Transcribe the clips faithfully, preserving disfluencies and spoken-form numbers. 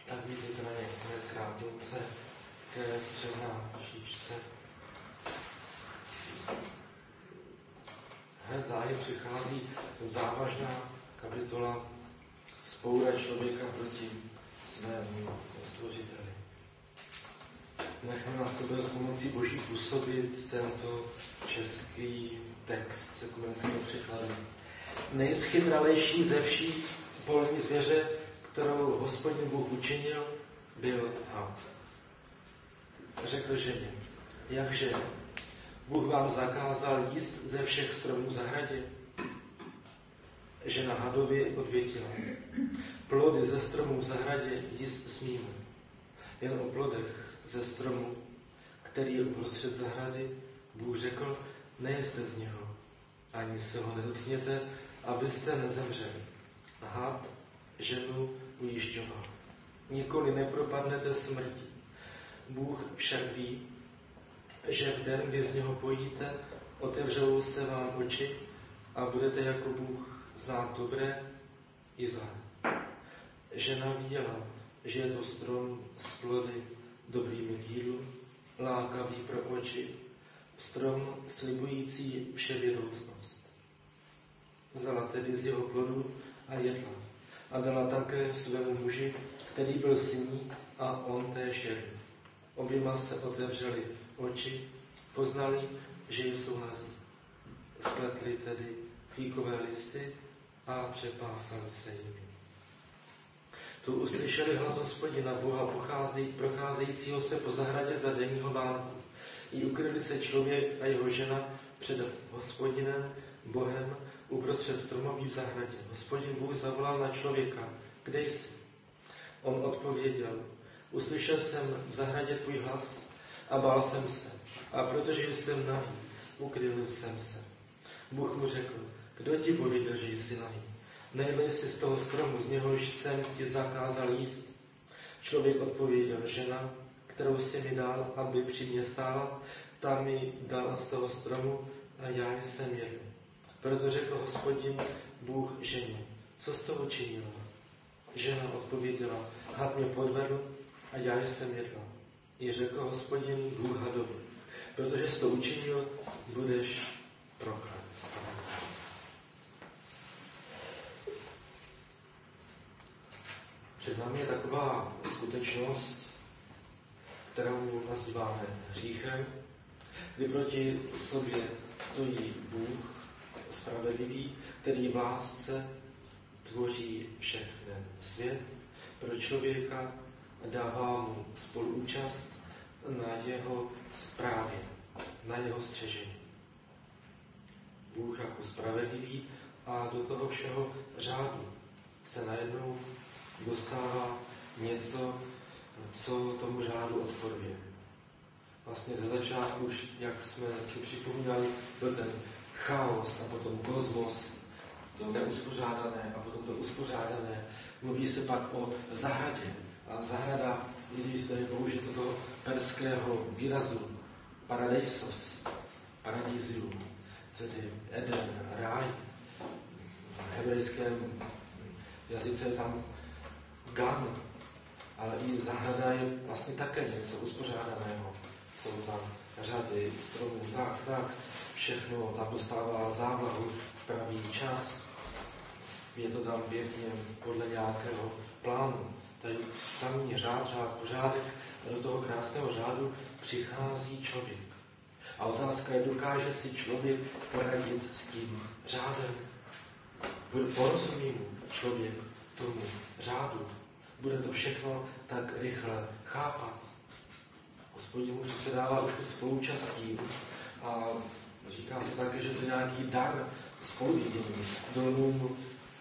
tak vidíte na ně hned krátce ke přednášíčce. Hned záhy přichází závažná kapitola vzpoura člověka proti svému stvořiteli. Nechme na sebe s pomocí Boží působit tento český text z ekumenického překladu. Nejschytralejší ze všech polní zvěře, kterou Hospodin Bůh učinil, byl had. Řekl ženě, jakže Bůh vám zakázal jíst ze všech stromů v zahradě? Žena hadovi odvětila, plody ze stromů v zahradě jíst smíme, jen o plodech ze stromu, který je uprostřed zahrady, Bůh řekl, nejeste z něho, ani se ho nedotkněte, abyste nezemřeli. Had ženu ujišťoval, nikoli nepropadnete smrti. Bůh však ví, že v den, kdy z něho pojíte, otevřou se vám oči a budete jako Bůh znát dobré i zlé. Žena viděla, že je to strom s plody dobrými k jídlu, lákavý pro oči, strom slibující vševědoucnost. Vzala tedy z jeho plodu a jedla a dala také svému muži, který byl s ní, a on též jedl. Oběma se otevřeli oči, poznali, že jsou nazí. Spletli tedy fíkové listy a přepásali se jimi. Tu uslyšeli hlas Hospodina Boha procházejícího se po zahradě za denního vánku. I ukryli se člověk a jeho žena před Hospodinem Bohem uprostřed stromoví v zahradě. Hospodin Bůh zavolal na člověka, kde jsi? On odpověděl, uslyšel jsem v zahradě tvůj hlas a bál jsem se. A protože jsem nahý, ukryl jsem se. Bůh mu řekl, kdo ti pověděl, že jsi nahý? Nejedli jsi z toho stromu, z něhož jsem ti zakázal jíst. Člověk odpověděl, žena, kterou jsi mi dal, aby při mě stála, ta mi dala z toho stromu a já jsem jedl. Proto řekl Hospodin Bůh ženě, co jsi to učinila? Žena odpověděla, had mě podvedl a já jsem jedla. I řekl Hospodin Bůh hadovi, protože jsi to učinil, budeš proklet. Před námi je taková skutečnost, kterou nazýváme hříchem, kdy proti sobě stojí Bůh spravedlivý, který v lásce tvoří všechny svět pro člověka a dává mu spoluúčast na jeho správě, na jeho střežení. Bůh jako spravedlivý a do toho všeho řádu se najednou dostává něco, co tomu řádu odporuje. Vlastně ze začátku už, jak jsme si připomínali, byl ten chaos a potom kosmos, to neuspořádané a potom to uspořádané. Mluví se pak o zahradě. A zahrada, když zde je použito toho perského výrazu paradeisos, paradízium, tedy Eden, ráj. V hebrejském jazyce je tam gan, ale i zahrada je vlastně také něco uspořádaného. Jsou tam řady stromů, tak, tak, všechno tam dostává závlahu v pravý čas. Je to tam pěkně podle nějakého plánu. Tady tam je řád, řád, pořádek a do toho krásného řádu přichází člověk. A otázka je, dokáže si člověk poradit s tím řádem? Porozumí mu člověk tomu řádu? Bude to všechno tak rychle chápat? Hospodin mu přece dává už spoluúčastí a říká se také, že to je nějaký dar spoluvidění, donum,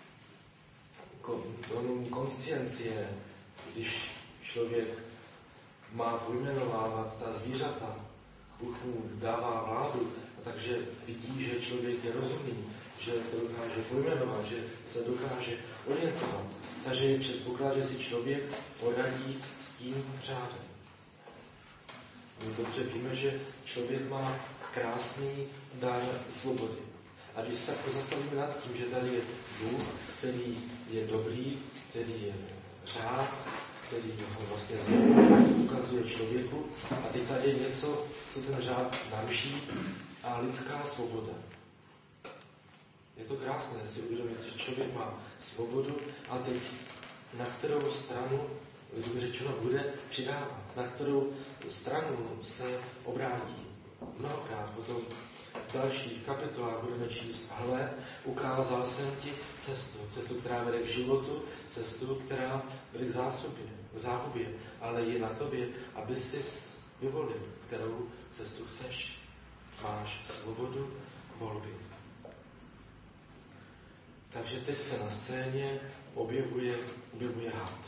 donum konsciencie, když člověk má pojmenovávat ta zvířata, Bůh mu dává vládu, a takže vidí, že člověk je rozumný, že to dokáže pojmenovat, že se dokáže orientovat. Takže je předpoklad, že si člověk poradí s tím řádem. My dobře víme, že člověk má krásný dar svobody. A když se tak pozastavíme nad tím, že tady je Bůh, který je dobrý, který je řád, který ho vlastně ukazuje člověku. A teď tady je něco, co ten řád naruší, a lidská svoboda. Je to krásné si uvědomit, že člověk má svobodu a teď na kterou stranu, lidově řečeno, bude přidávat, na kterou stranu se obrátí. Mnohokrát potom v dalších kapitolách budeme číst: hle, ukázal jsem ti cestu, cestu, která vede k životu, cestu, která vede k zásobě, k záhubě, ale je na tobě, aby jsi vyvolil, kterou cestu chceš. Máš svobodu volby. Takže teď se na scéně objevuje, objevuje had.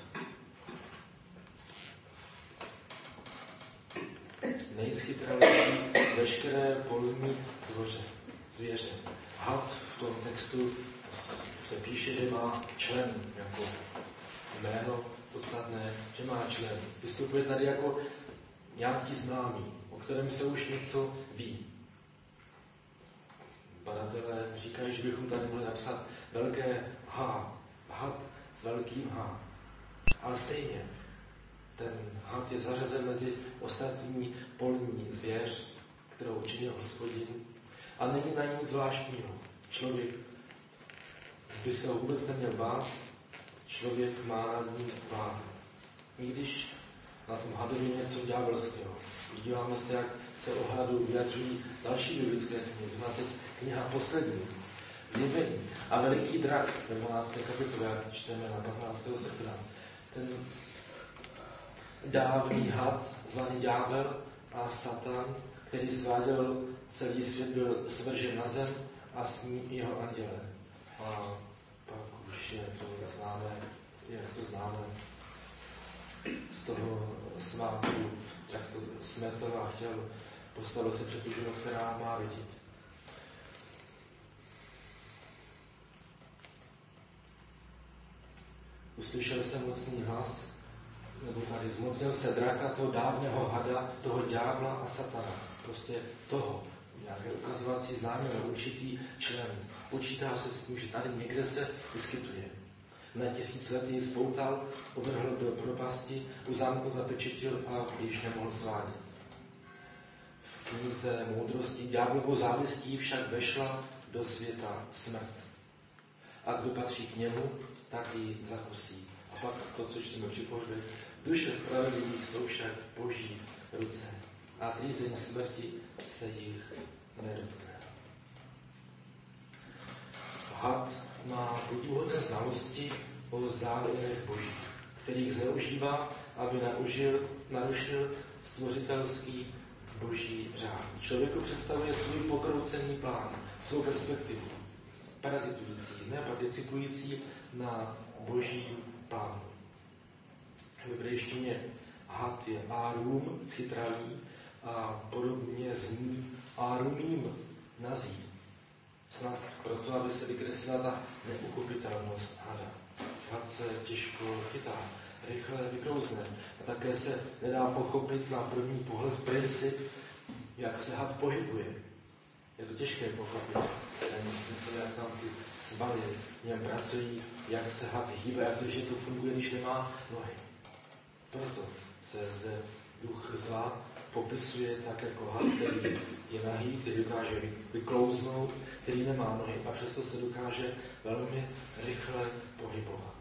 Nejschytralejší z veškeré polní zvoře, zvěře. Had v tom textu se píše, že má člen, jako jméno podstatné, že má člen. Vystupuje tady jako nějaký známý, o kterém se už něco ví. Badatelé říkají, že bychom tady mohli napsat velké H, had s velkým H. Ale stejně, ten had je zařazen mezi ostatní polní zvěř, kterou učinil Hospodin, a není na nic zvláštního. Člověk by se ho vůbec neměl bát, člověk má nad ním váhu. I když na tom hadu je něco ďábelského. Díváme se, jak se o hadu vyjadřují další biblické knihy. Má teď kniha poslední, Zjevení. A veliký drak, ve dvanácté kapitole, čteme na patnáctého srpna. Ten dávný had, zvaný ďábel a Satan, který sváděl celý svět, byl svržen na zem a s ním jeho anděle. A pak už je to známe, jak to známe z toho svátku, jak to smetl a chtěl, postavil se před tu ženu, která má vidět. Uslyšel jsem mocný hlas, nebo tady zmocnil se draka, toho dávného hada, toho ďábla a Satana. Prostě toho, nějaké ukazovací známé, určitý člen. Počítá se s tím, že tady někde se vyskytuje. Na tisíc let ji spoutal, uvrhl do propasti, u zámku zapečetil a již nemohl svádět. V knize moudrosti ďáblovou závistí však vešla do světa smrt. A kdo patří k němu, tak ji zakusí. A pak to, co čteme při pohřbech, duše spravedlivých jsou však v Boží ruce a trýzeň smrti se jich nedotkne. Had má podivuhodné znalosti o zákonech Božích, kterých zneužívá, aby naužil, narušil stvořitelský Boží řád. Člověku představuje svůj pokroucený plán, svou perspektivu, parazitující, neparticipující na Božím plánu. V hebrejštině had je árum, schytralý, a podobně zní árumím, nazí. Snad proto, aby se vykreslila ta neuchopitelnost hada. Had se těžko chytá, rychle vyklouzne. A také se nedá pochopit na první pohled princip, jak se had pohybuje. Je to těžké pochopit. Ten smysl, jak tam ty svaly v něm pracují, jak se had hýbe, jak to, že to funguje, když nemá nohy. Proto se zde duch zla popisuje tak jako had, který je nahý, který dokáže vyklouznout, který nemá nohy a přesto se dokáže velmi rychle pohybovat.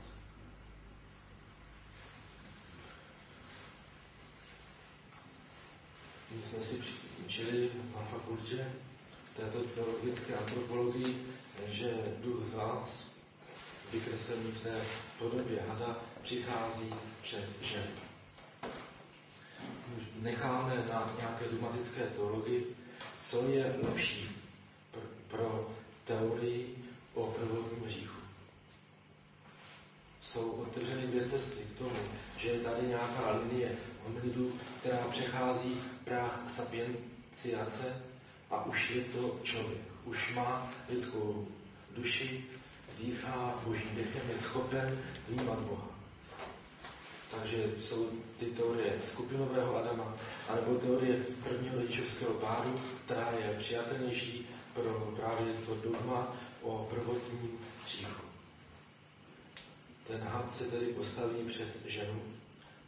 My jsme si učili na fakultě v této teologické antropologii, že duch zla, vykreslený v té podobě hada, přichází před ženu. Necháme na nějaké dogmatické teologii, co je lepší pro teorii o prvotním hříchu. Jsou otevřeny dvě cesty k tomu, že je tady nějaká linie hominidu, která přechází práh k sapienciace a už je to člověk. Už má lidskou duši, dýchá božím dechem, je schopen vnímat Boha. Takže jsou ty teorie skupinového Adama, anebo teorie prvního rodičovského pádu, která je přijatelnější pro právě to dogma o prvotním hříchu. Ten had se tedy postaví před ženu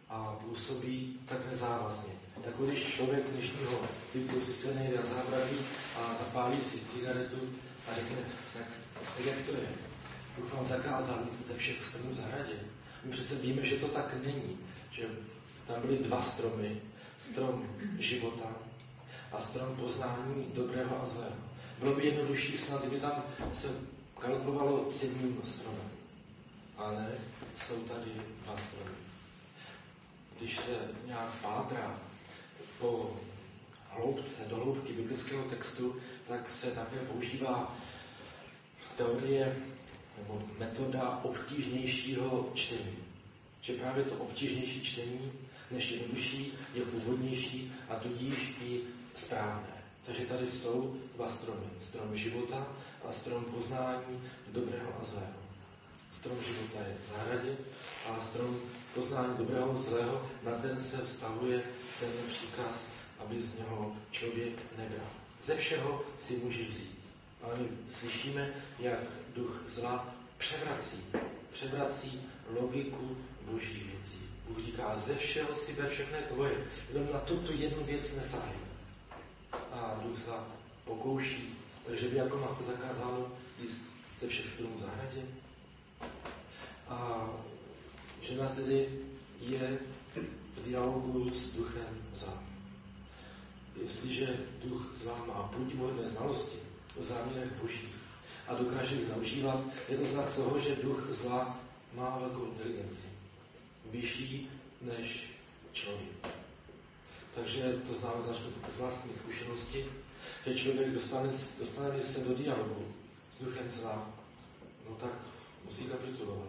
působí tak nezávazně. Jako když člověk dnešního typu si se nejde na zábradlí a zapálí si cigaretu a řekne, tak, tak jak to je? Bůh vám zakázal jít ze všech stromů v zahradě. My přece víme, že to tak není. Že tam byly dva stromy. Strom života a strom poznání dobrého a zlého. Bylo by jednodušší snad, kdyby tam se kalkulovalo s jedním stromem. Ale jsou tady dva stromy. Když se nějak pátrá po hloubce, do hloubky biblického textu, tak se také používá teorie nebo metoda obtížnějšího čtení. Že právě to obtížnější čtení než jednodušší je původnější a tudíž i správné. Takže tady jsou dva stromy. Strom života a strom poznání dobrého a zlého. Strom života je v zahradě a strom poznání dobrého a zlého, na ten se vztahuje ten příkaz, aby z něho člověk nebral. Ze všeho si může vzít. Ale my slyšíme, jak duch zla převrací, převrací logiku božích věcí. Bůh říká, ze všeho si ber, všechno je tvoje, jenom na tuto jednu věc nesáhej. A duch zla pokouší, takže by jako máte zakázáno jíst ze všech stromů v zahradě. A žena tedy je v dialogu s duchem zla. Jestliže duch zla má půdivodné znalosti o záměrech božích a dokáže je zneužívat, je to znak toho, že duch zla má velkou inteligenci. Vyšší než člověk. Takže to známe z vlastní zkušenosti, že člověk dostane, dostane se do dialogu s duchem zla, no tak musí kapitulovat.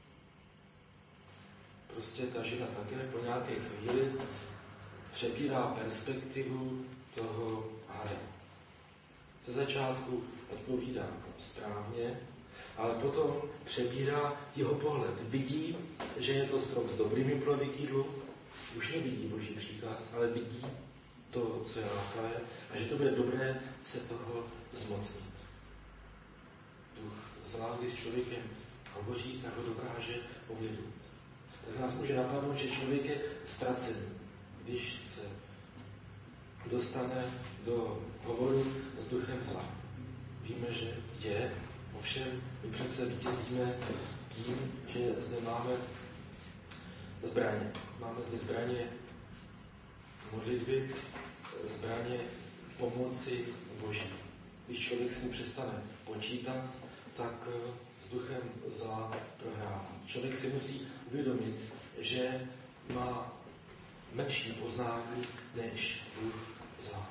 Prostě ta žena také po nějaké chvíli přebírá perspektivu toho hada. Ze začátku odpovídá správně, ale potom přebírá jeho pohled. Vidí, že je to strom s dobrými plody k jídlu, už nevidí boží příkaz, ale vidí to, co je lákavé, a že to bude dobré se toho zmocnit. Duch zla, když s člověkem hovoří, tak ho dokáže ovlivnit. Tak nás může napadnout, že člověk je ztracený, když se dostane do hovoru s duchem zla. Víme, že je, ovšem my přece vítězíme s tím, že zde máme zbraně. Máme zde zbraně modlitby, zbraně pomoci Boží. Když člověk s ním přestane počítat, tak s duchem zla prohrává. Člověk si musí uvědomit, že má menší poznání než duch zla.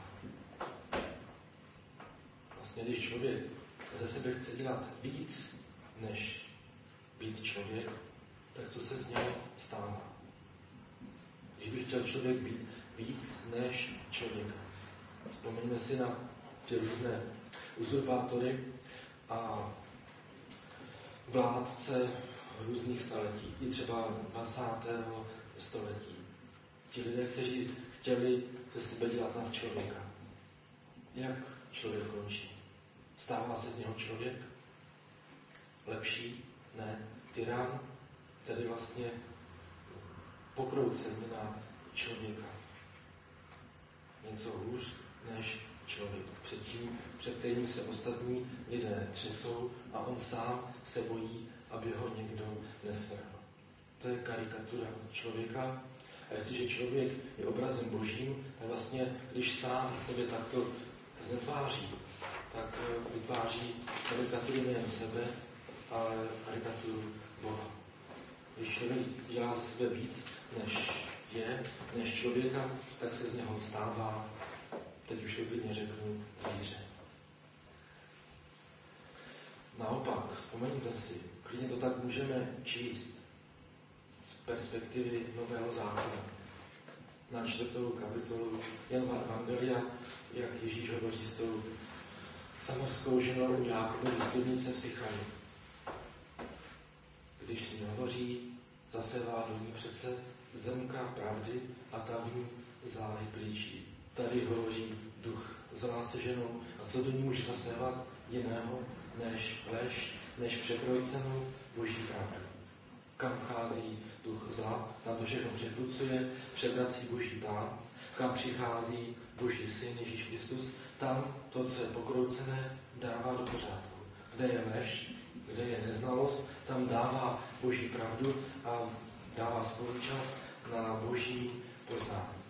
Vlastně, když člověk ze sebe chce dělat víc, než být člověk, tak co se z něho stává? Když by chtěl člověk být víc než člověka. Vzpomeňme si na ty různé uzurpátory a vládce různých století, i třeba dvacátého století. Ti lidé, kteří chtěli ze sebe dělat nad člověka. Jak člověk končí? Stává se z něho člověk? Lepší? Ne. Tyran, tedy vlastně pokroucení na člověka. Něco hůř než člověk. Předtím, před kterým se ostatní lidé třesou a on sám se bojí, aby ho někdo nesvrhl. To je karikatura člověka. A jestliže člověk je obrazem Božím, tak vlastně, když sám sebe takto znetváří, tak vytváří karikaturu nejen sebe, ale karikaturu Boha. Když člověk dělá ze sebe víc, než je, než člověka, tak se z něho stává, teď už klidně řeknu, zvíře. Naopak, vzpomeňte si, klidně to tak můžeme číst z perspektivy Nového zákona. Na čtvrtou kapitolu Janova Evangelia, jak Ježíš hovoří s tou samarskou ženou Jákobovy studnice v Sychanu. Když si hovoří, zasevá do ní přece zemka pravdy a ta v ní záhy plíží. Tady hovoří duch zlá se ženou. A co do ní může zasévat jiného než lež, než překroucenou Boží pravdu. Kam vchází duch zla, tam to všechno překrucuje, převrací boží plán. Kam přichází boží syn Ježíš Kristus, tam to, co je pokroucené, dává do pořádku. Kde je lež, kde je neznalost, tam dává boží pravdu a dává spolučast na boží poznání.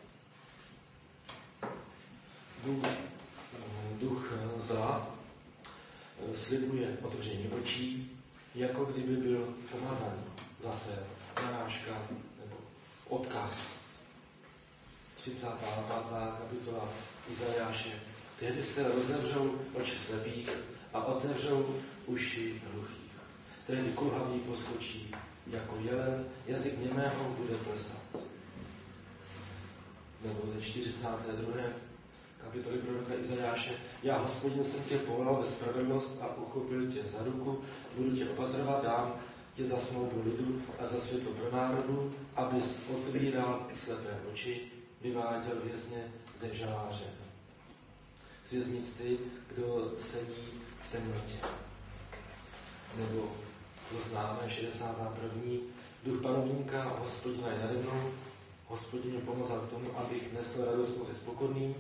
Duch, duch zla slibuje otevření očí, jako kdyby byl pomazaný. Zase narážka nebo odkaz. třicátá pátá kapitola Izajáše. Tehdy se rozevřou oči slepých a otevřou uši hluchých. Tehdy kulhavý poskočí jako jelen, jazyk němého bude plesat. Nebo ze čtyřicáté druhé kapitoly proroka Izajáše. Já, Hospodin, jsem tě povolal ve spravedlnost a uchopil tě za ruku, budu tě opatrovat, dám tě za smlouvu lidu a za světlo pro národu, abys otvíral slepé oči, vyváděl vězně ze žaláře. Zvěznit ty, kdo sedí v temnotě. Nebo to známe, šedesátá první Duch panovníka a Hospodina je nade mnou, Hospodin mě pomazal k tomu, abych nesl radost mezi pokorným,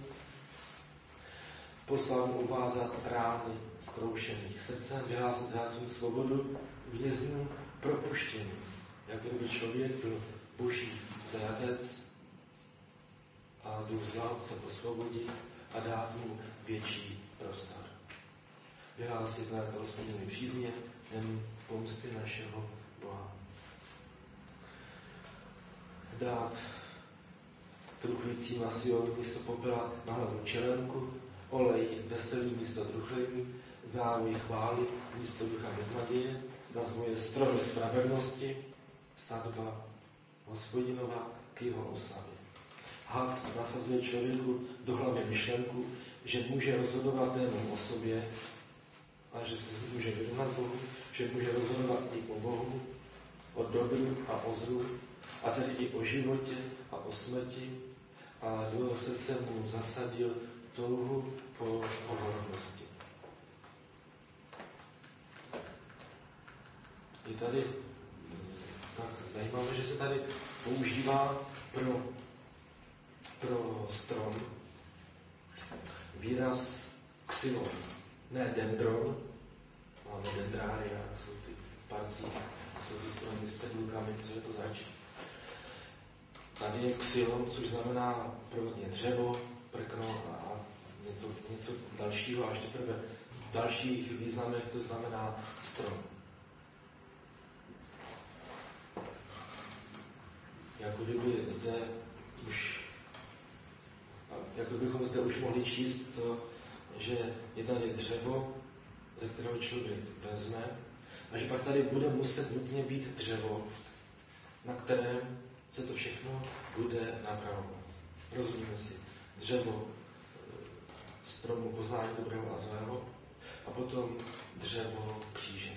poslal mu uvázat rány zkroušených srdcem, vyhlásit zrádcům svobodu, vězňům propuštění. Jak kdyby člověk byl boží zajatec a duch zla chce osvobodit a dát mu větší prostor. Vyhlásit léto Hospodinovi přízně, jen pomsty našeho Boha. Dát truchlícím na Sionu místo popela na hlavu čelenku, olej veselý místo truchlení, závoj chvály místo ducha beznaděje, nazvoje stromy spravedlnosti, sadba Hospodinova k jeho oslavě. Had nasazuje člověku do hlavy myšlenku, že může rozhodovat nejen o sobě, ale že se může vyrovnat Bohu, že může rozhodovat i o Bohu, o dobru a o zlu, a tedy i o životě a o smrti, a do jeho srdce mu zasadil touhu po pohodlnosti. Je tady tak zajímavé, že se tady používá pro, pro strom výraz xylon, ne dendron, máme dendrária, jsou ty v parcích, jsou ty stromy s cedulkami, co je to zač. Tady je xylon, což znamená prvotně dřevo, prkno a něco, něco dalšího, a až teprve v dalších významech to znamená strom. Jako kdyby zde už, jako bychom zde už mohli číst to, že je tady dřevo, ze kterého člověk vezme, a že pak tady bude muset nutně být dřevo, na kterém se to všechno bude napravovat. Rozumíme si, dřevo stromu poznání dobrého a zlého a potom dřevo kříže.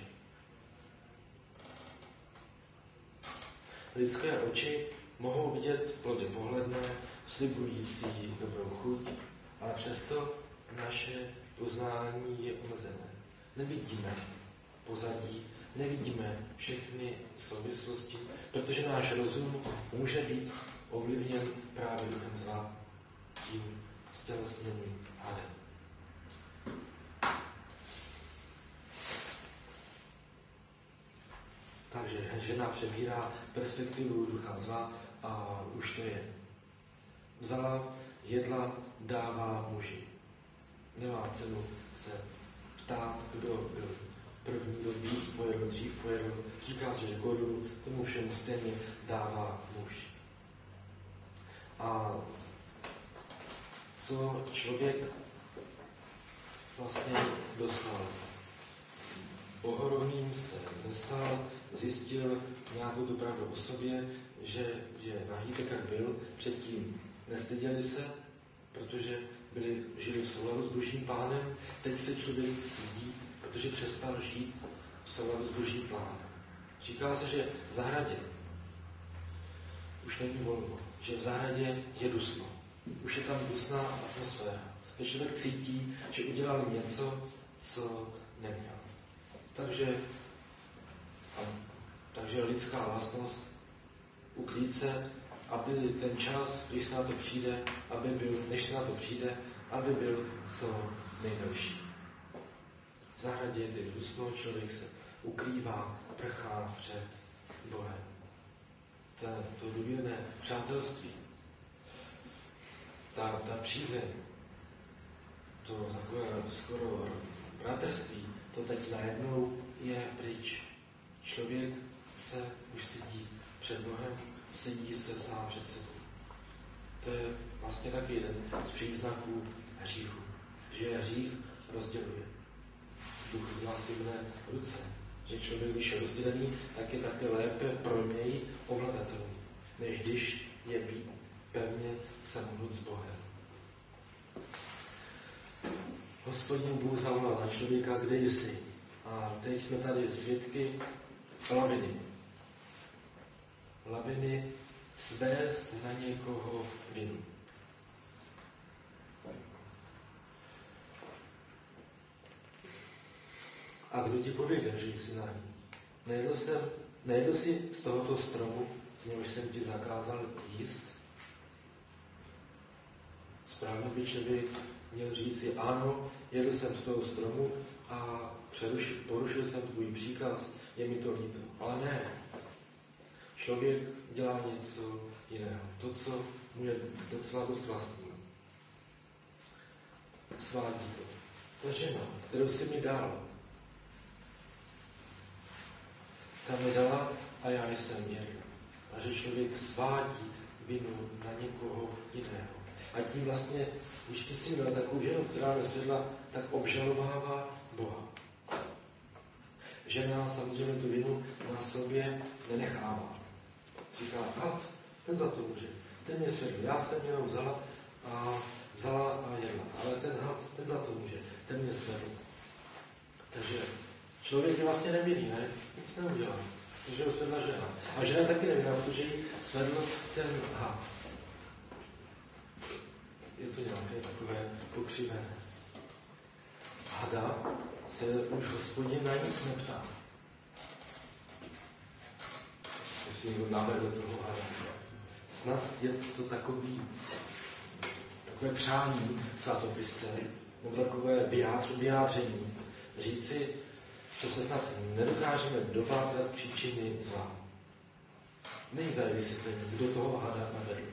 Lidské oči mohou vidět plody pohledné, slibující dobrou chuť, ale přesto naše poznání je omezené. Nevidíme pozadí, nevidíme všechny souvislosti, protože náš rozum může být ovlivněn právě duchem zla, tím stělesněným hadem. Takže žena přebírá perspektivu ducha zla a už to je. Vzala, jedla, dává muži. Nemá cenu se ptát, kdo byl první, kdo víc pojedl, dřív pojedl. Říká se, že godu tomu všemu stejně dává muž. A co člověk vlastně dostal? Pohorovým se nestal, zjistil nějakou tu pravdu o sobě, že je nahý, tak jak byl, předtím nestyděli se, protože byli, žili v souladu s Božím plánem, teď se člověk stydí, protože přestal žít v souladu s Božím plánem. Říká se, že v zahradě už není volno, že v zahradě je dusno. Už je tam dusná atmosféra. Že člověk cítí, že udělal něco, co neměl. Takže Takže lidská vlastnost uklít se, aby ten čas, když se na to přijde, aby byl, než se na to přijde, aby byl co nejdelší. V zahradě je tedy dusno, člověk se ukrývá, prchá před Bohem. Ta, to důvěrné přátelství, ta, ta přízeň, to takové skoro bratrství, to teď najednou je pryč. Člověk se už stydí před Bohem, stydí se sám před sebou. To je vlastně taky jeden z příznaků hříchu, že hřích rozděluje. Duch z nasivné ruce. Že člověk, když je rozdělený, tak je také lépe pro něj ovladatelný, než když je pevně samohnut s Bohem. Hospodin Bůh zavolal na člověka, kde jsi. A teď jsme tady svědky laviny. Laviny svést na někoho vinu. A kdo ti pověděl, že jsi na ní? Nejedl, jsem, nejedl jsi z tohoto stromu, z něhož jsem ti zakázal jíst? Správně by člověk měl říci, ano, jedl jsem z toho stromu a přerušil, porušil jsem tvůj příkaz, je mi to líto. Ale ne. Člověk dělá něco jiného. To, co mu je docela dost vlastní. Svádí to. Ta žena, kterou jsi mi dal, ta mi dala a já jsem jedl. A že člověk svádí vinu na někoho jiného. A tím vlastně, když ty si měl takovou ženu, která nesvědla, tak obžalovává Boha. Žena samozřejmě tu vinu na sobě nenechává. Říká, a ten za to může. Ten mě svědl. Já jsem jenom vzala a vzala a jedla. Ale ten had, ten za to může. Ten mě svědl. Takže člověk je vlastně nevinný, ne? Nic neudělá. Protože ho svedla žena. A žena taky nevinná, protože jí svedl ten had. Je to nějaké takové pokřivené. Hada se už Hospodin na nic neptá. Jestli někdo navedl toho hada. Snad je to takový, takové přání svatopisce, nebo takové vyjádření. Říci, že se snad nedokážeme dopátrat příčiny zla. Není tady vysvětlení, kdo toho hada navedl.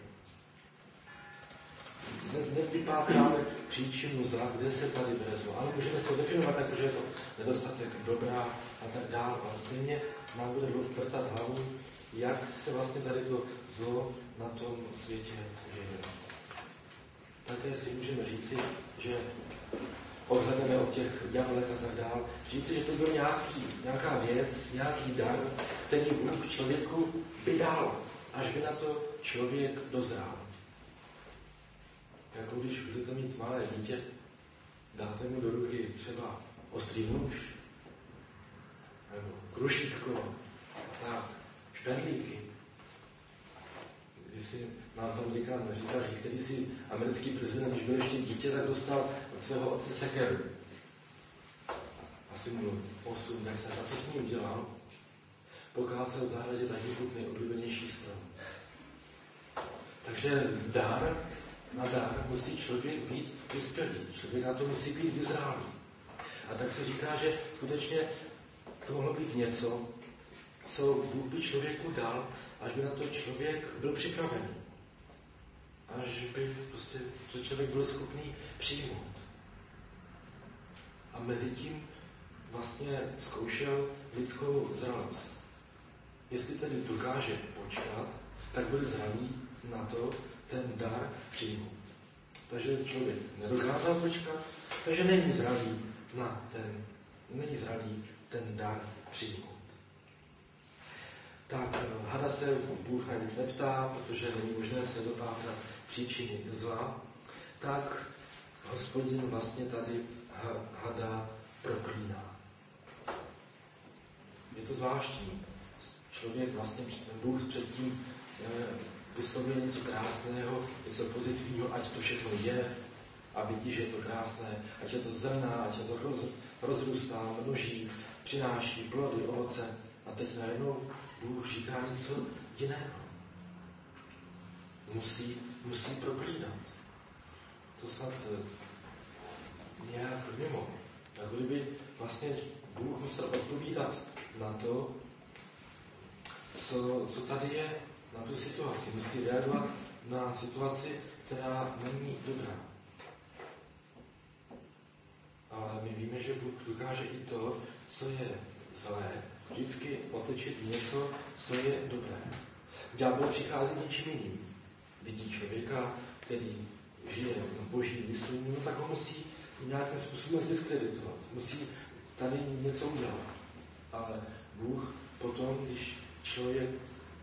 Nevypátráme příčinu zla, kde se tady bere zlo. Ale můžeme se definovat tak, že je to nedostatek dobrá a tak dále. A stejně nám bude vrtat hlavu, jak se vlastně tady to zlo na tom světě děje. Také si můžeme říci, že odhledeme od těch jablek a tak dále, říci, že to byl nějaký, nějaká věc, nějaký dar, který Bůh člověku by dal, až by na to člověk dozrál. Jako když budete mít malé dítě, dáte mu do ruky třeba ostrý nůž, nebo krušítko, a tak, špendlíky. Když si nám tam děkan říká, že který si americký prezident, když byl ještě dítě, tak dostal od svého otce sekeru. Asi mu osm, deset. A co s ním udělal? Pokácel v zahradě zaniknut nejoblíbenější strom. Takže dar na dar musí člověk být vyspělý. Člověk na to musí být vyzrálý. A tak se říká, že skutečně to mohlo být něco, co Bůh by člověku dal, až by na to člověk byl připravený. Až by prostě, že člověk byl schopný přijmout. A mezi tím vlastně zkoušel lidskou zralost. Jestli tedy dokáže počkat, tak byl zralý na to ten dar přijmout. Takže člověk nedokázal počkat, takže není zralý na ten, není zralý ten dar přijmout. Tak hada se Bůh na nic neptá, protože není možné se dopátrat příčiny zla. Tak Hospodin vlastně tady hada proklíná. Je to zvláštní. Člověk vlastně, Bůh předtím vyslovil něco krásného, něco pozitivního, ať to všechno je a vidí, že je to krásné, ať se to zrná, ať se to roz, rozrůstá, množí, přináší plody, ovoce. A teď najednou Bůh říká něco jiného. Musí, musí proklínat. To snad nějak mimo. Jako kdyby vlastně Bůh musel odpovídat na to, co, co tady je, na tu situaci. Musí reagovat na situaci, která není dobrá. Ale my víme, že Bůh dokáže i to, co je zlé, vždycky otočit něco, co je dobré. Ďábel přichází něčím jiným. Vidí člověka, který žije na boží myslení, no tak ho musí nějakým způsobem zdiskreditovat. Musí tady něco udělat. Ale Bůh potom, když člověk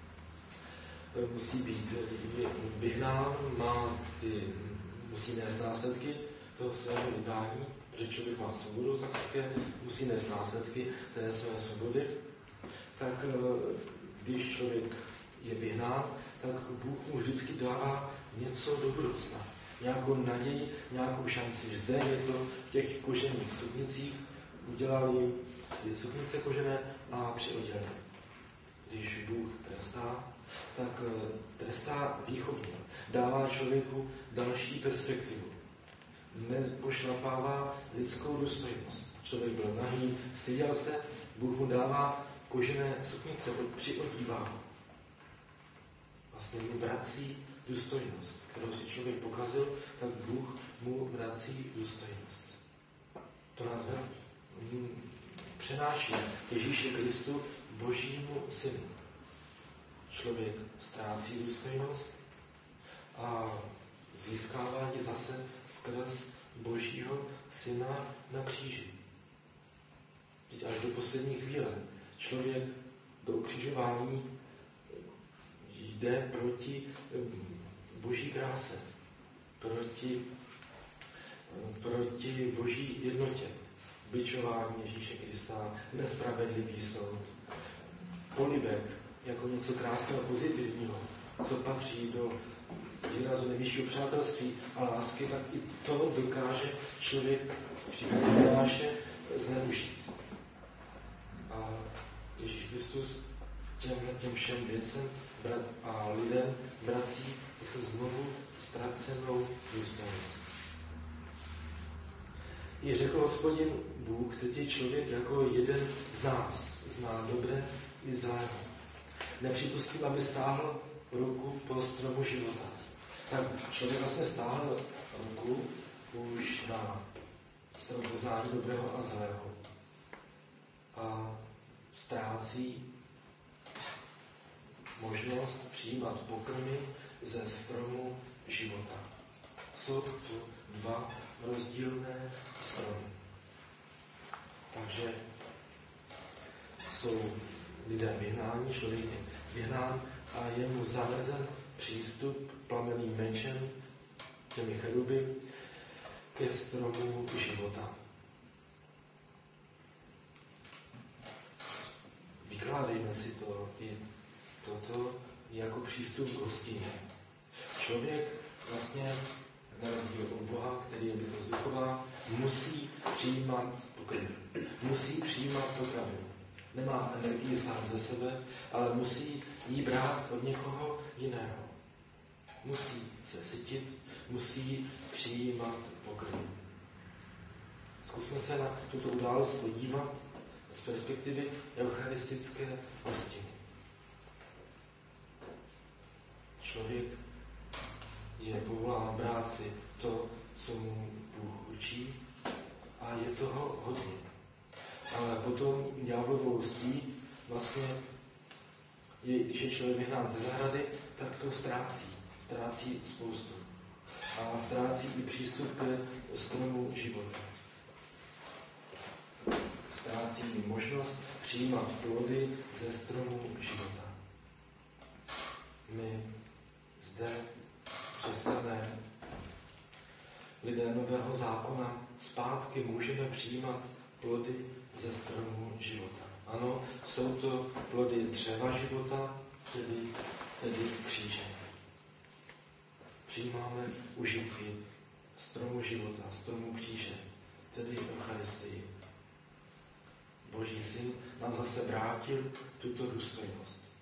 musí být vyhnán, má ty, musí nést následky toho svého vydání, protože člověk má svobodu, tak také musí nést následky té své svobody. Tak když člověk je vyhnán, tak Bůh mu vždycky dává něco do budoucna. Nějakou naději, nějakou šanci. Zde je to v těch kožených suknicích, udělali ty suknice kožené a přioděli. Když Bůh trestá, tak trestá výchovně. Dává člověku další perspektivu. Nepošlapává lidskou důstojnost. Člověk byl nahý, styděl se, Bůh mu dává kožené suknice, přiodívá. Vlastně mu vrací důstojnost, kterou si člověk pokazil, tak Bůh mu vrací důstojnost. To nás přenáší Ježíši Kristu, Božímu synu. Člověk ztrácí důstojnost a získává ji zase skrz Božího syna na kříži. Teď až do poslední chvíle člověk do ukřižování jde proti Boží kráse, proti, proti Boží jednotě, bičování Ježíše Krista, nespravedlivý soud, polibek jako něco krásného, pozitivního, co patří do výrazu nejvyššího přátelství a lásky, tak i to dokáže člověk v případě Jonáše zneužít. A Ježíš Kristus těm, těm všem věcem a lidem vrací zase znovu ztracenou důstojnost. I řekl Hospodin Bůh, teď je člověk jako jeden z nás, zná dobré i zlé. Nepřipustím, aby stáhl ruku po stromu života. Tak člověk vlastně stáhl ruku už na strom poznání dobrého a zlého. A ztrácí možnost přijímat pokrmy ze stromu života. Jsou to dva rozdílné stromy. Takže jsou lidé vyhnáni, člověk je vyhnán a je mu zamezen přístup plameným mečem těmi cheruby ke stromu života. Vykládejme si to i toto jako přístup k hostině. Člověk vlastně, na rozdíl od Boha, který je bytost duchová, musí přijímat pokrm. Musí přijímat potravinu. Nemá energii sám ze sebe, ale musí ji brát od někoho jiného. Musí se sytit, musí přijímat pokrm. Zkusme se na tuto událost podívat z perspektivy eucharistické hostiny. Člověk je povolán brát si to, co mu Bůh učí, a je toho hodně. Ale potom ďáblovou hostí vlastně, je, když je člověk vyhnán ze zahrady, tak to ztrácí. Ztrácí spoustu. A ztrácí i přístup ke stromu života. Ztrácí i možnost přijímat plody ze stromu života. My zde, křesťané, lidé nového zákona, zpátky můžeme přijímat plody ze stromu života. Ano, jsou to plody dřeva života, tedy, tedy kříže. Přijímáme užitky stromu života, stromu kříže, tedy Eucharistii. Boží syn nám zase vrátil tuto důstojnost.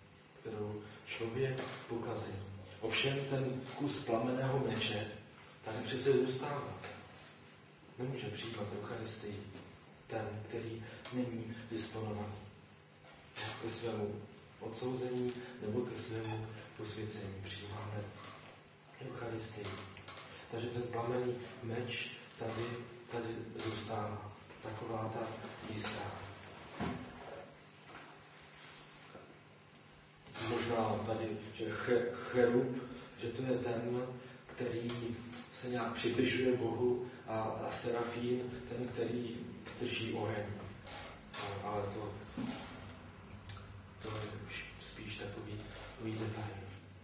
kterou člověk pokazil. Ovšem ten kus plamenného meče tady přece zůstává. Nemůže přijímat Eucharistii ten, který není disponovaný ke svému odsouzení nebo ke svému posvěcení. Přijímáme Eucharistii. Takže ten plamenný meč tady, tady zůstává. Taková ta jistá. Možná tady, že cherub, že to je ten, který se nějak přibližuje Bohu, a, a serafín, ten, který drží oheň. Ale to, to je už spíš takový, takový detail.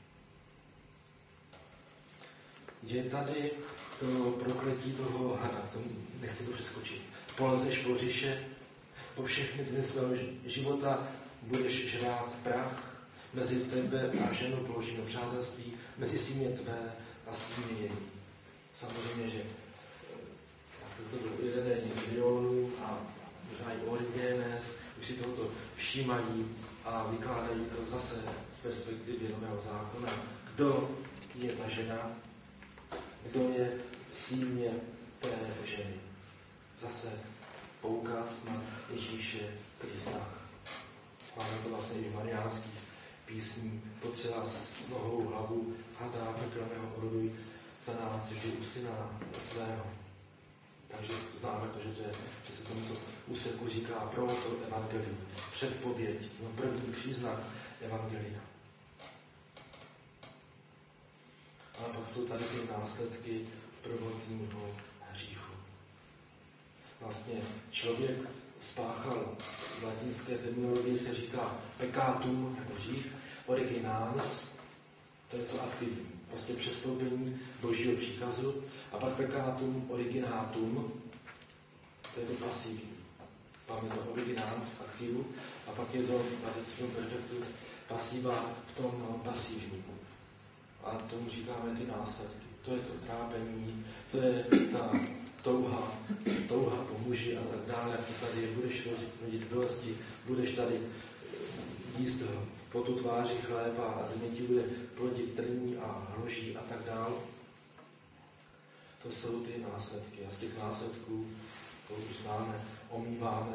Je tady to prokletí toho hada, to nechci to přeskočit. Polezeš po říše, po všechny dny svého života budeš žrát prach, mezi tebe a ženu položím přátelství, mezi símě tvé a símě její. Samozřejmě, že to byl uvedený milionů a možná i Origenes, už si tohoto všímají a vykládají to zase z perspektivy Nového zákona. Kdo je ta žena? Kdo je símě té ženy? Zase poukaz na Ježíše Krista. Máme to vlastně i v mariánských písní. Potřeba s nohou hlavu hada vykraného oroduj za nás vždy u syna svého. Takže známe to, že, to je, že se tomuto úseku říká proto evangelium, předpověď, no první příznak evangelia. Ale pak jsou tady ty následky prvotního hříchu. Vlastně člověk spáchal, v latinské terminologii se říká peccatum, jako hřích, originalis, to je to aktivní, prostě přestoupení Božího příkazu, a pak peccatum originatum, to je to pasivní. Pak je to originans v aktivu, a pak je to particulum perfectum pasiva v tom pasivním. A tomu říkáme ty následky. To je to trápení, to je ta touha, touha po muži a tak dále. Tady budeš rodit bolesti, budeš tady jíst po tu tváři chléba a země ti bude plodit trní a hloží a tak dále. To jsou ty následky. A z těch následků, to už známe, omýváme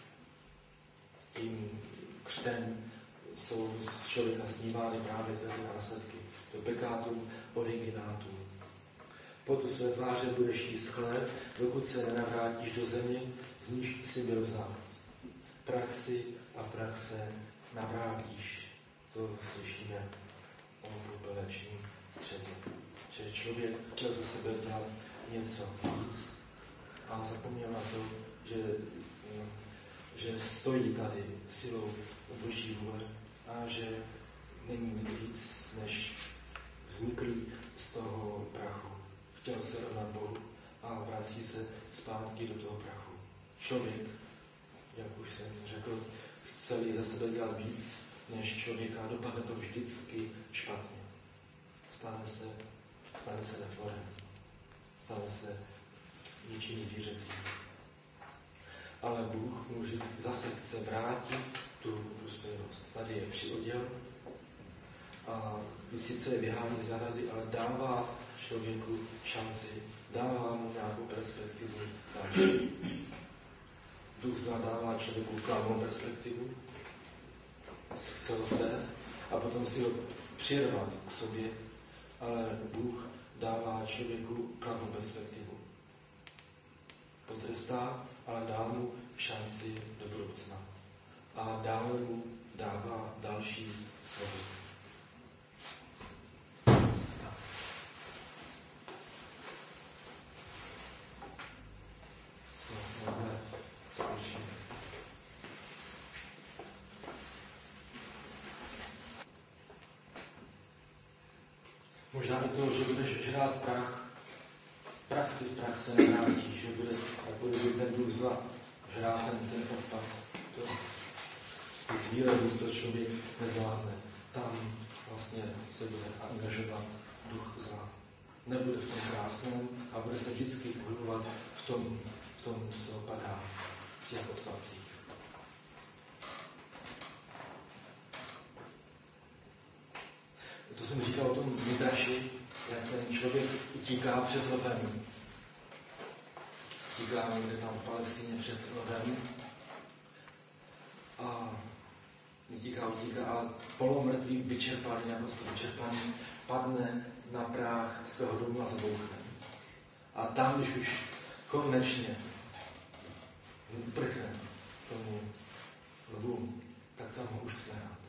tím křtem, jsou z člověka snímány právě ty následky. To peccatum originatum. Po tu své tváře budeš jíst chléb, dokud se nenavrátíš do země, z níž jsi byl vzat. Prach si a v prach se navrátíš. To slyšíme o popelečním středu. Že člověk chtěl ze sebe dělat něco víc a zapomněl na to, že, že stojí tady silou Boží vůle a že není nic víc než vzniklý z toho prachu. Chtěl se rovnat Bohu a vrací se zpátky do toho prachu. Člověk, jak už jsem řekl, chce ze sebe dělat víc než člověka, dopadne to vždycky špatně. Stane se, stane se netvorem. Stane se ničím zvířecím. Ale Bůh mu vždycky zase chce vrátit tu důstojnost. Tady je přioděl a sice je vyhání z zahrady, ale dává člověku šanci, dává mu nějakou perspektivu další. Duch zadává člověku klamnou perspektivu, chce ho svést a potom si ho přirvat k sobě, ale Bůh dává člověku klamnou perspektivu. Potrestá, ale dá mu šanci do budoucna. A dále mu dává další svobodu. Možná i to, že budeš žrát prach, prach si v prach se nevrátí, že bude, jako kdyby ten duch zla žrát ten, ten odpad. To v chvíli, kdy to člověk nezvládne, tam vlastně se bude angažovat duch zla. Nebude v tom krásném a bude se vždycky pohybovat v tom, v tom, co padá, v těch odpadcích. jsem říkal o tom Midraši, jak ten člověk utíká před lovem. Utíká někde tam v Palestině před lovem. A utíká, utíká a polomrtvý, vyčerpaný, naprosto vyčerpaný, padne na práh svého domu a zabouchne. A tam, když už konečně uprchne tomu lvu, tak tam ho už tkne rád.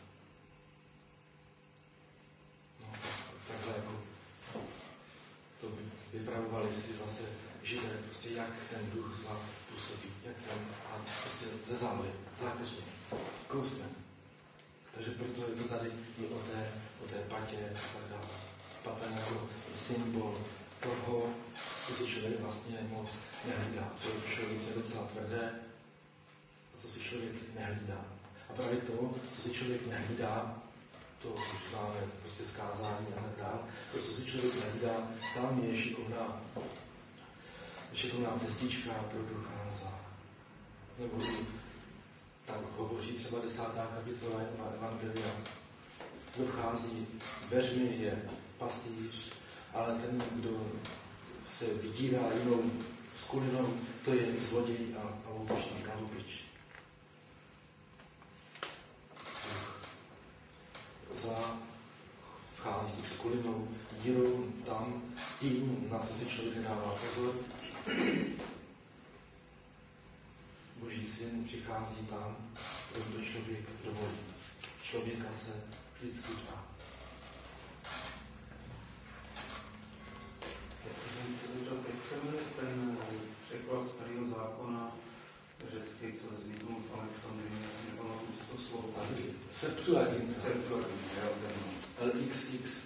No, tak, takhle jako to vypravovali si zase Židé, prostě jak ten duch zla působí, jak ten, a prostě ze zámry, zákažně, kousne. Takže proto je to tady i o té, o té patě a tak dále. Pata jako symbol toho, co si člověk vlastně moc nehlídá. Co je člověk je docela tvrdé, a co si člověk nehlídá. A právě to, co si člověk nehlídá, to už známe prostě zkázání a tak dále, to, co si člověk nehlídá, tam je šikovná, šikovná cestička pro ducha zla. Nebo tak hovoří třeba desátá kapitola Evangelia. Kdo vchází dveřmi, je pastýř, ale ten, kdo se vydírá jinou skulinou, to je zloděj a, a loupežník a lupič. Zlá vchází s kulinou, dírou tam, tím, na co si člověk nedává pozor. Boží syn přichází tam, kdo člověk dovolí. Člověka se vždycky dá. Jak se jmenuje ten překlad Starého zákona řecký, co vzniknul v Alexandrii, nepamatuji to slovo. Septuagint. Septuagint, jo, ten. L X X.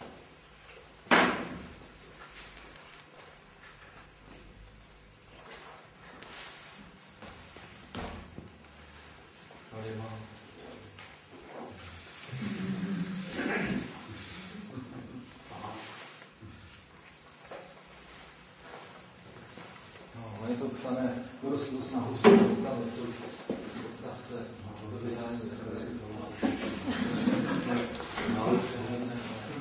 Psané urostlo snahu psané jsou odstavce do vydání no, přehledné.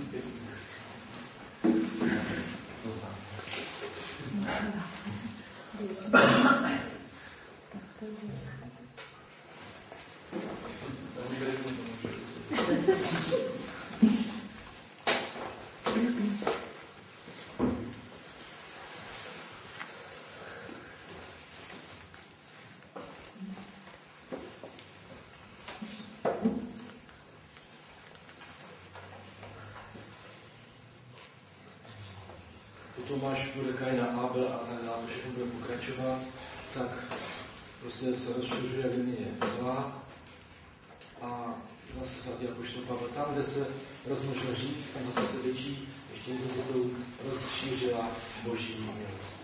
Tomáš bude Kain a Abel a tak dále, všechno bude pokračovat, tak prostě se rozšiřuje linie zla a zase svatý apoštol Pavel, tam, kde se rozmnožil hřích, tam zase se větší, ještě jednou se to rozšířila Boží milost.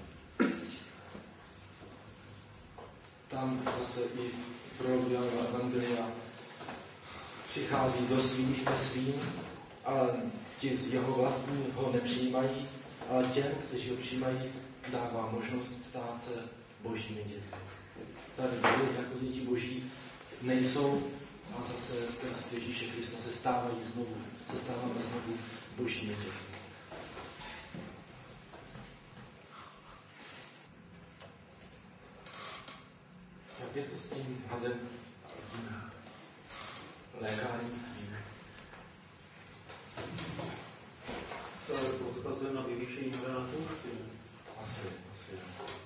Tam zase i prorok Jan Evangelia přichází do svých, ke svým, ale ti jeho vlastní ho nepřijímají, ale těm, kteří ho přijímají, dává možnost stát se božími dětmi. Tady vy, jako děti boží, nejsou a zase skrz Ježíše Krista se stávají znovu, se stáváme znovu božími dětmi. Jak je to s tím hadem a tím lékárnictvím? To odkazuje na vyvýšení hora na poušti. Asi, asi.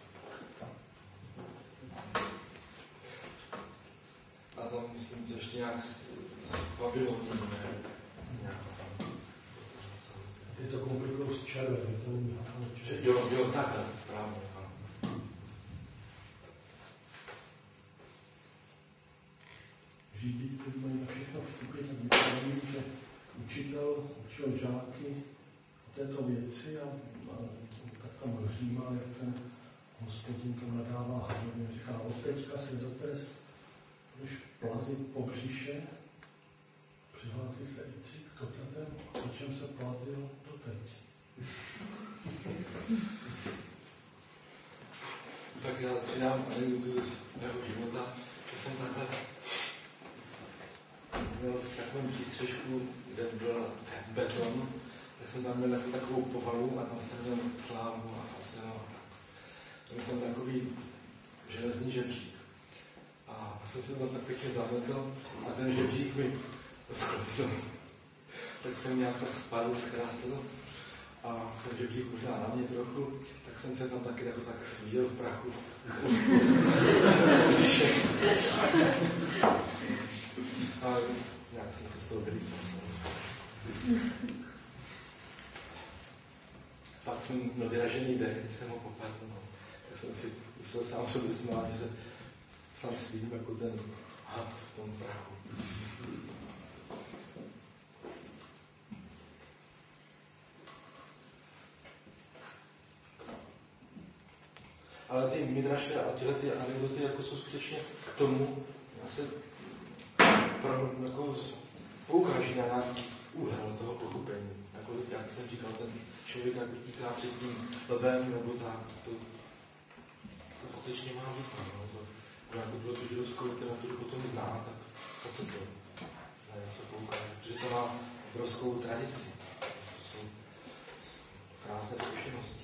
A tam myslím, že ještě nějak z Babyloní, ne? Nějak tam. Ty to komplikují s červený, to není že jo, jo, takhle, správně, ano. Židi, kteří mají na všechno vtipy, tak vypadají, že učitel učil žáky o této věci a, a tak tam hřímal, jak ten Hospodin to nadává hlavně. Říká, od teďka se za trest budeš plazit po břiše, přihlásí se i cít k dotazem, o čem se plazil doteď. Tak já přidám anekdotu z mého života, že jsem takhle měl v takovém přístřešku, kde byl beton, tak jsem tam měl takovou povalu a tam jsem měl slámu a faseno a tak. Měl jsem takový železný žebřík. A pak jsem se tam tak pěkně zametl a ten žebřík mi sklouzl. Tak jsem nějak tak spadl, zkrastl a ten žebřík možná na mě trochu, tak jsem se tam taky jako tak svíjel v prachu. A nějak jsem se z toho vylícal. Pak jsem měl vyražený dech, když jsem ho popadl, no. Tak jsem si musel sám sobě smát, že se sám svým jako ten had v tom prachu. Ale ty midraše a tyhle ty anekdoty jako jsou skutečně k tomu, zase pro, jako poukáží na nějaký úhel toho pochopení. Jako, jak jsem říkal, ten člověk jak utíká před tím lvem nebo tak, to, to skutečně má význam. No? To, jako bylo tu židovskou literaturu potom zná, tak zase to na něco poukáže. Protože to má obrovskou tradici. To jsou krásné zkušenosti.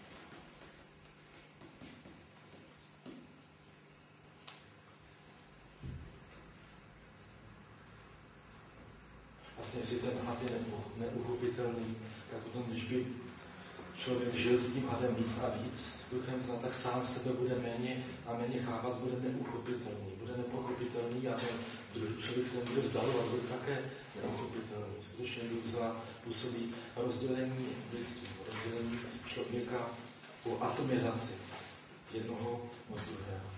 Vlastně, jestli ten had je neuchopitelný, tak potom, když by člověk žil s tím hadem víc a víc v duchem zna, tak sám sebe bude méně a méně chápat, bude neuchopitelný, bude nepochopitelný a ten druhý člověk se nebude vzdalovat, bude také neuchopitelný. Skutečně Duch zla působí rozdělení lidství, rozdělení člověka o atomizaci jednoho od druhého.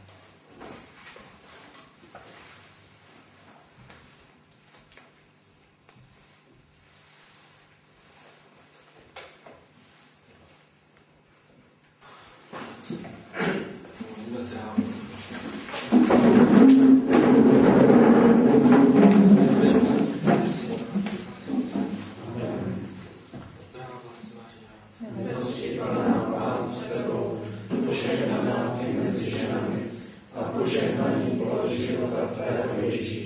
Požehnaný plod života tvého Ježíši.